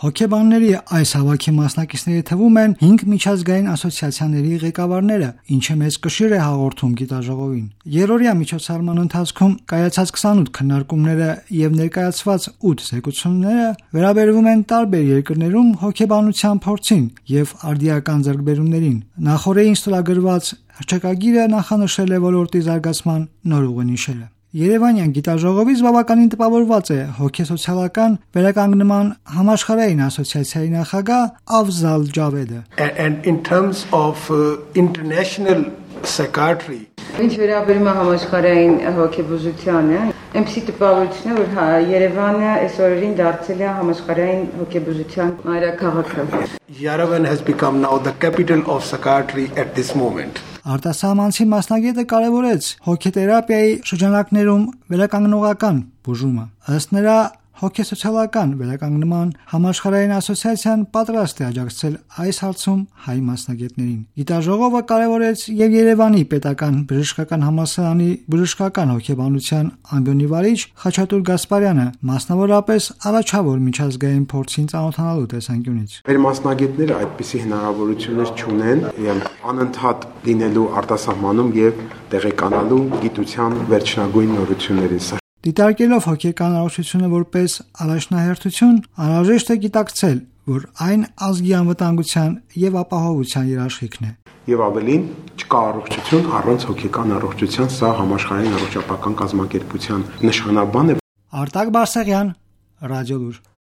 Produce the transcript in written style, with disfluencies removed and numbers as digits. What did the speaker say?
Հոգեբանների այս հավաքի մասնակիցների թվում են 5 միջազգային ասոցիացիաների ղեկավարները, ինչը մեծ կշիռ է հաղորդում գիտաժողովին։ Երրորդյա միջոցառման ընթացքում կայացած 28 քննարկումները եւ ներկայացված 8 զեկուցումները վերաբերվում են տարբեր երկրներում հոգեբանության փորձին եւ արդիական ձեռքբերումներին։ Նախորդին ստորագրված հռչակագիրը նախանշել է ոլորտի զարգացման նոր ուղենիշերը։ Երևանյան գիտաժողովից բավականին տպավորված է հոգեսոցիալական վերականգնման համաշխարհային ասոցիացիայի նախագահ Աֆզալ Ջավեդը։ And in terms of international psychiatry, Ինչ վերաբերում է համաշխարհային հոգեբուժությանը, այնպիսի տպավորություն է, որ Երևանը այս օրերին դարձել է համաշխարհային հոգեբուժության մայրաքաղաքը։ Yerevan has become now the capital of psychiatry at this moment. Արտասահմանցի մասնագետը կարևորեց հոգեթերապիայի շրջանակներում վերականգնողական բուժումը։ Ըստ նրա, հոգեսոցիալական վերականգնման համաշխարհային ասոցիացիան պատրաստ է աջակցել այս հարցում հայ մասնագետներին։ Գիտաժողովը կարևորեց եւ Երևանի պետական բժշկական համալսարանի բժշկական հոգեբանության ամբիոնի վարիչ Խաչատուր Գասպարյանը, մասնավորապես առաջավոր միջազգային փորձին ծանոթանալու տեսանկյունից։ Մեր մասնագետները այդպիսի հնարավորություններ չունեն եւ անընդհատ լինելու արտասահմանում եւ տեղեկանալու գիտության վերջնագույն նորություններին։ Դիտարկելով հոգեկան առողջությունը որպես առաջնահերթություն, անհրաժեշտ է գիտակցել, որ այն ազգի անվտանգության եւ ապահովության երաշխիքն է։ Եվ ավելին, չկա առողջություն առանց հոգեկան առողջության, սա համաշխարհային առողջապահական կազմակերպության նշանաբան է։ Արտակ Բարսեղյան, Ռադիոլուր։